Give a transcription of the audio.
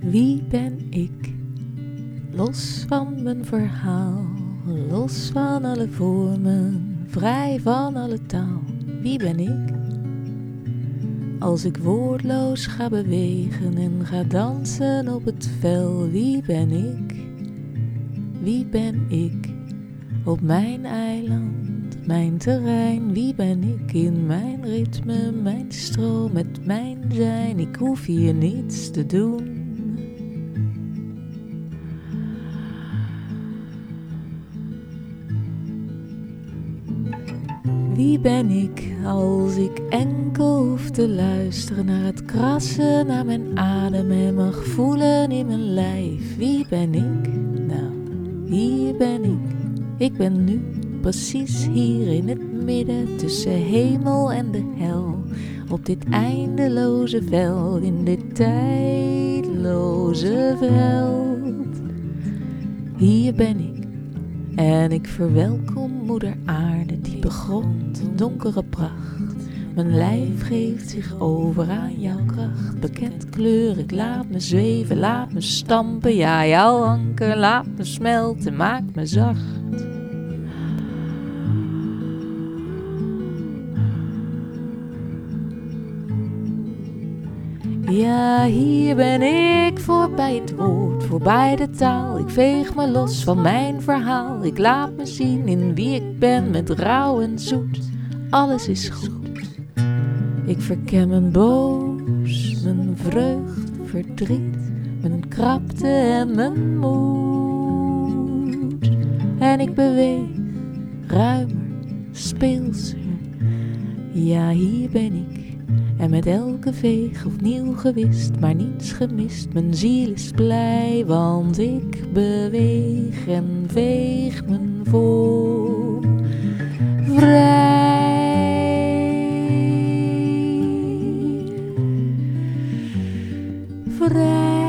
Wie ben ik? Los van mijn verhaal, los van alle vormen, vrij van alle taal. Wie ben ik? Als ik woordloos ga bewegen en ga dansen op het vel, wie ben ik? Wie ben ik? Op mijn eiland, mijn terrein, wie ben ik? In mijn ritme, mijn stroom, met mijn zijn, ik hoef hier niets te doen. Wie ben ik als ik enkel hoef te luisteren naar het krassen, naar mijn adem en mag voelen in mijn lijf? Wie ben ik? Nou, hier ben ik. Ik ben nu precies hier in het midden tussen hemel en de hel. Op dit eindeloze veld, in dit tijdloze veld. Hier ben ik. En ik verwelkom moeder aarde, diepe grond, donkere pracht. Mijn lijf geeft zich over aan jouw kracht. Bekend kleur, ik laat me zweven, laat me stampen. Ja, jouw anker, laat me smelten, maak me zacht. Ja, hier ben ik, voorbij het woord, voorbij de taal. Ik veeg me los van mijn verhaal. Ik laat me zien in wie ik ben, met rauw en zoet. Alles is goed. Ik verken mijn boos, mijn vreugd, verdriet, mijn krapte en mijn moed. En ik beweeg, ruimer, speelser. Ja, hier ben ik. En met elke veeg opnieuw gewist, maar niets gemist. Mijn ziel is blij, want ik beweeg en veeg mijn vorm vrij. Vrij.